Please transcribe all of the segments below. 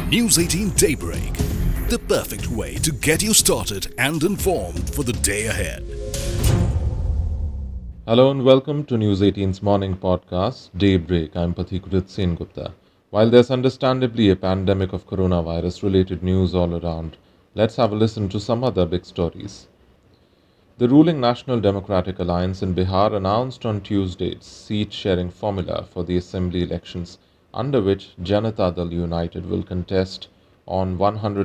News 18 Daybreak, the perfect way to get you started and informed for the day ahead. Hello and welcome to News 18's morning podcast, Daybreak. I'm Pathikurit Sen Gupta. While there's understandably a pandemic of coronavirus-related news all around, let's have a listen to some other big stories. The ruling National Democratic Alliance in Bihar announced on Tuesday its seat-sharing formula for the assembly elections, under which Janata Dal United will contest on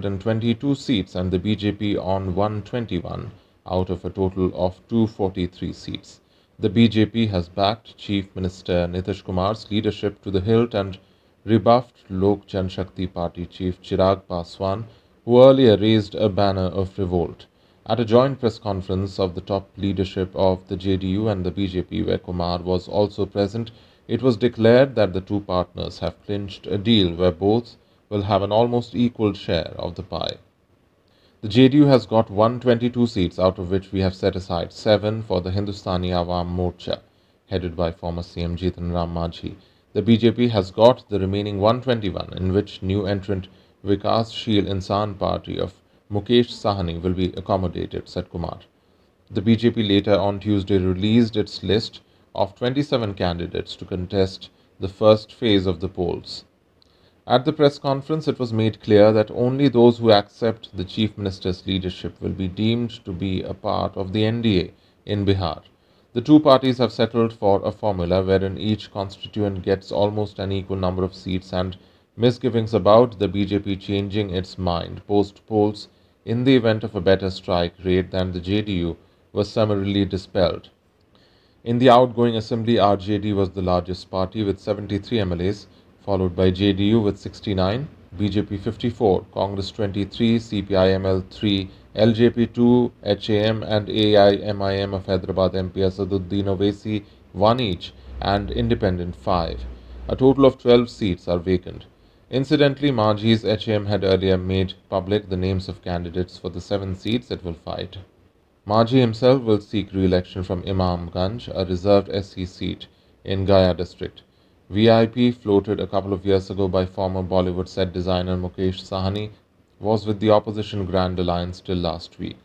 122 seats and the BJP on 121 out of a total of 243 seats. The BJP has backed Chief Minister Nitish Kumar's leadership to the hilt and rebuffed Lok Janshakti Party chief Chirag Paswan, who earlier raised a banner of revolt. At a joint press conference of the top leadership of the JDU and the BJP, where Kumar was also present, it was declared that the two partners have clinched a deal where both will have an almost equal share of the pie. The JDU has got 122 seats, out of which we have set aside 7 for the Hindustani Awam Morcha, headed by former CM Jitan Ram Manjhi. The BJP has got the remaining 121, in which new entrant Vikassheel Insan Party of Mukesh Sahni will be accommodated, said Kumar. The BJP later on Tuesday released its list of 27 candidates to contest the first phase of the polls. At the press conference, it was made clear that only those who accept the Chief Minister's leadership will be deemed to be a part of the NDA in Bihar. The two parties have settled for a formula wherein each constituent gets almost an equal number of seats, and misgivings about the BJP changing its mind post polls in the event of a better strike rate than the JDU were summarily dispelled. In the outgoing assembly, RJD was the largest party with 73 MLAs, followed by JDU with 69, BJP 54, Congress 23, CPIML 3, LJP 2, HAM and AIMIM of Hyderabad MP Asaduddin Owaisi 1 each, and Independent 5. A total of 12 seats are vacant. Incidentally, Manjhi's HAM had earlier made public the names of candidates for the 7 seats it will fight. Manjhi himself will seek re-election from Imamganj, a reserved SC seat in Gaya district. VIP, floated a couple of years ago by former Bollywood set designer Mukesh Sahni, was with the opposition Grand Alliance till last week.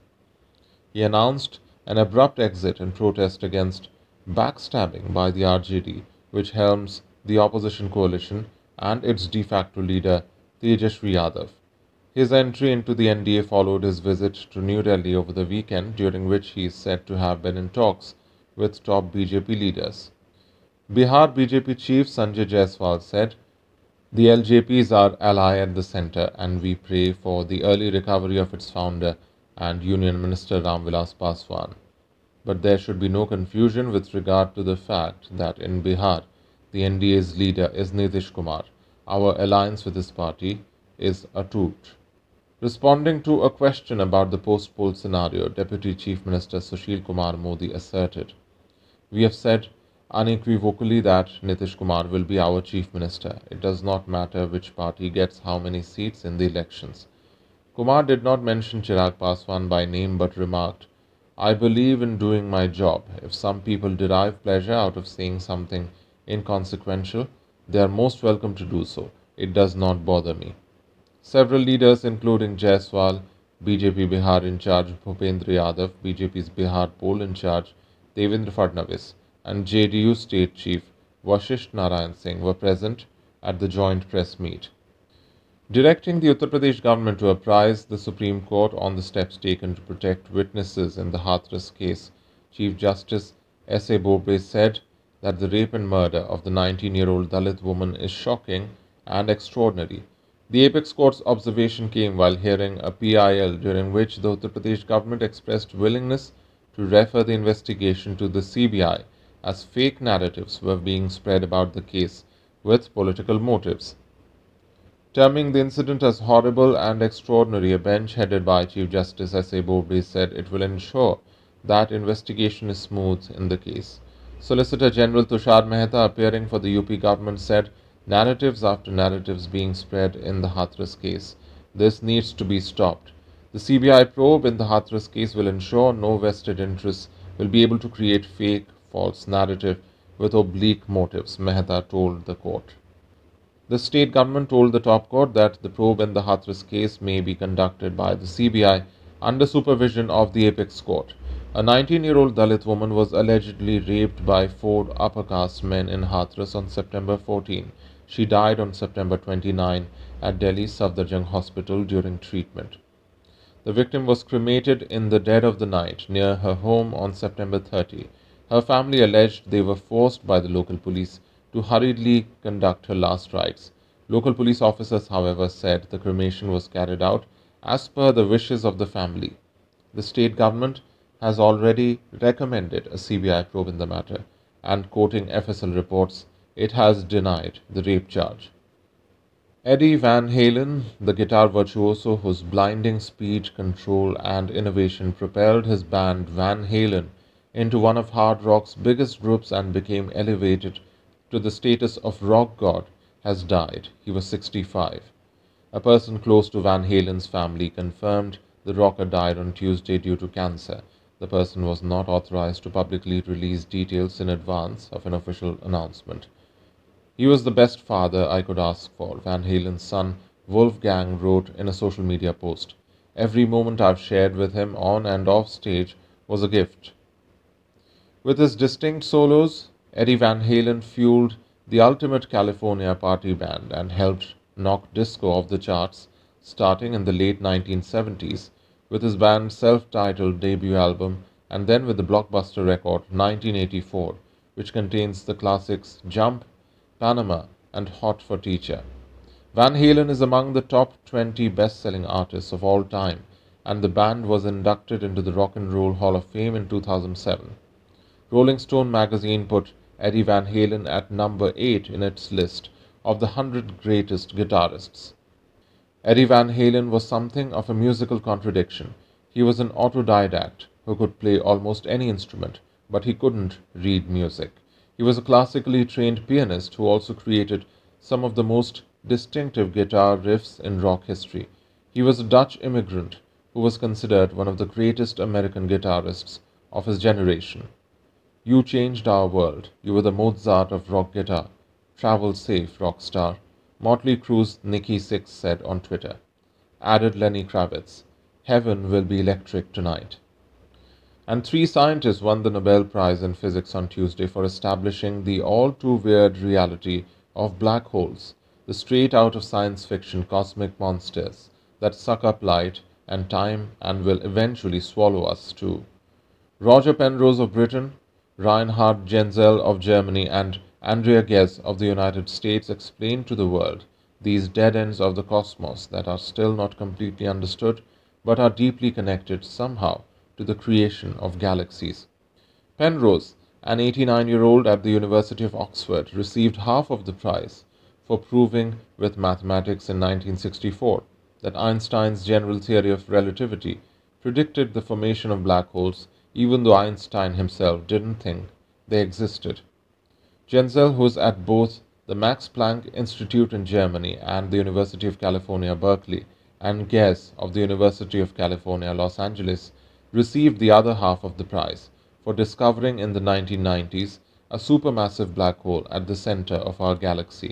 He announced an abrupt exit in protest against backstabbing by the RJD, which helms the opposition coalition, and its de facto leader Tejashwi Yadav. His entry into the NDA followed his visit to New Delhi over the weekend, during which he is said to have been in talks with top BJP leaders. Bihar BJP chief Sanjay Jaiswal said, "The LJP is our ally at the centre, and we pray for the early recovery of its founder and Union Minister Ramvilas Paswan. But there should be no confusion with regard to the fact that in Bihar, the NDA's leader is Nitish Kumar. Our alliance with his party is Atut." Responding to a question about the post-poll scenario, Deputy Chief Minister Sushil Kumar Modi asserted, "We have said unequivocally that Nitish Kumar will be our Chief Minister. It does not matter which party gets how many seats in the elections." Kumar did not mention Chirag Paswan by name but remarked, "I believe in doing my job. If some people derive pleasure out of saying something inconsequential, they are most welcome to do so. It does not bother me." Several leaders, including Jaiswal, BJP Bihar in charge Bhupendra Yadav, BJP's Bihar poll in charge Devendra Fadnavis, and JDU state chief Vashisht Narayan Singh were present at the joint press meet. Directing the Uttar Pradesh government to apprise the Supreme Court on the steps taken to protect witnesses in the Hathras case, Chief Justice S.A. Bobde said that the rape and murder of the 19-year-old Dalit woman is shocking and extraordinary. The apex court's observation came while hearing a PIL, during which the Uttar Pradesh government expressed willingness to refer the investigation to the CBI, as fake narratives were being spread about the case with political motives. Terming the incident as horrible and extraordinary, a bench headed by Chief Justice S.A. Bobde said it will ensure that investigation is smooth in the case. Solicitor General Tushar Mehta, appearing for the UP government, said, "Narratives after narratives being spread in the Hathras case. This needs to be stopped. The CBI probe in the Hathras case will ensure no vested interests will be able to create fake, false narrative with oblique motives," Mehta told the court. The state government told the top court that the probe in the Hathras case may be conducted by the CBI under supervision of the apex court. A 19-year-old Dalit woman was allegedly raped by four upper caste men in Hathras on September 14. She died on September 29 at Delhi's Safdarjung Hospital during treatment. The victim was cremated in the dead of the night near her home on September 30. Her family alleged they were forced by the local police to hurriedly conduct her last rites. Local police officers, however, said the cremation was carried out as per the wishes of the family. The state government has already recommended a CBI probe in the matter, and quoting FSL reports, it has denied the rape charge. Eddie Van Halen, the guitar virtuoso whose blinding speed, control, and innovation propelled his band Van Halen into one of hard rock's biggest groups and became elevated to the status of rock god, has died. He was 65. A person close to Van Halen's family confirmed the rocker died on Tuesday due to cancer. The person was not authorized to publicly release details in advance of an official announcement. He was the best father I could ask for, Van Halen's son Wolfgang wrote in a social media post. Every moment I've shared with him on and off stage was a gift. With his distinct solos, Eddie Van Halen fueled the ultimate California party band and helped knock disco off the charts starting in the late 1970s with his band's self-titled debut album and then with the blockbuster record 1984, which contains the classics Jump, Panama, and Hot for Teacher. Van Halen is among the top 20 best-selling artists of all time, and the band was inducted into the Rock and Roll Hall of Fame in 2007. Rolling Stone magazine put Eddie Van Halen at number 8 in its list of the 100 greatest guitarists. Eddie Van Halen was something of a musical contradiction. He was an autodidact who could play almost any instrument, but he couldn't read music. He was a classically trained pianist who also created some of the most distinctive guitar riffs in rock history. He was a Dutch immigrant who was considered one of the greatest American guitarists of his generation. You changed our world. You were the Mozart of rock guitar. Travel safe, rock star. Motley Crue's Nikki Sixx said on Twitter. Added Lenny Kravitz. Heaven will be electric tonight. And 3 scientists won the Nobel Prize in Physics on Tuesday for establishing the all-too-weird reality of black holes, the straight-out-of-science fiction cosmic monsters that suck up light and time and will eventually swallow us too. Roger Penrose of Britain, Reinhard Genzel of Germany, and Andrea Ghez of the United States explained to the world these dead ends of the cosmos that are still not completely understood but are deeply connected somehow to the creation of galaxies. Penrose, an 89-year-old at the University of Oxford, received half of the prize for proving with mathematics in 1964 that Einstein's general theory of relativity predicted the formation of black holes, even though Einstein himself didn't think they existed. Genzel, who is at both the Max Planck Institute in Germany and the University of California, Berkeley, and Ghez of the University of California, Los Angeles, received the other half of the prize for discovering in the 1990s a supermassive black hole at the center of our galaxy.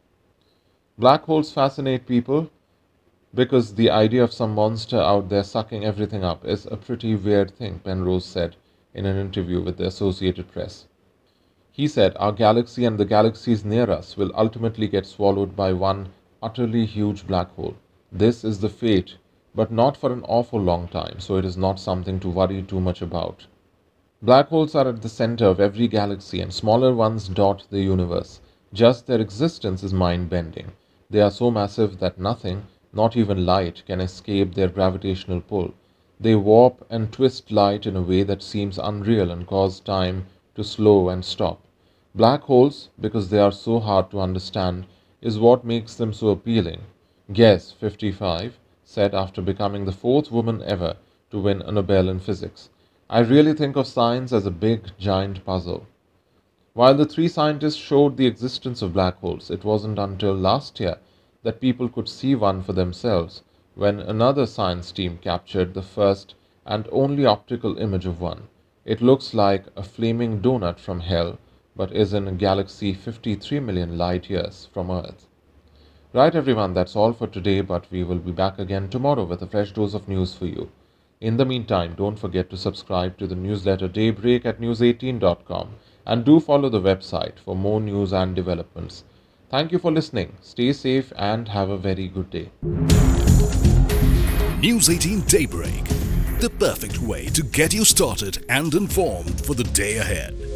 Black holes fascinate people because the idea of some monster out there sucking everything up is a pretty weird thing, Penrose said in an interview with the Associated Press. He said, our galaxy and the galaxies near us will ultimately get swallowed by one utterly huge black hole. This is the fate, but not for an awful long time, so it is not something to worry too much about. Black holes are at the center of every galaxy and smaller ones dot the universe. Just their existence is mind-bending. They are so massive that nothing, not even light, can escape their gravitational pull. They warp and twist light in a way that seems unreal and cause time to slow and stop. Black holes, because they are so hard to understand, is what makes them so appealing. Ghez, 55, said after becoming the 4th woman ever to win a Nobel in physics, I really think of science as a big, giant puzzle. While the 3 scientists showed the existence of black holes, it wasn't until last year that people could see one for themselves when another science team captured the first and only optical image of one. It looks like a flaming donut from hell, but is in a galaxy 53 million light years from Earth. Right, everyone, that's all for today, but we will be back again tomorrow with a fresh dose of news for you. In the meantime, don't forget to subscribe to the newsletter Daybreak at news18.com and do follow the website for more news and developments. Thank you for listening. Stay safe and have a very good day. News 18 Daybreak, the perfect way to get you started and informed for the day ahead.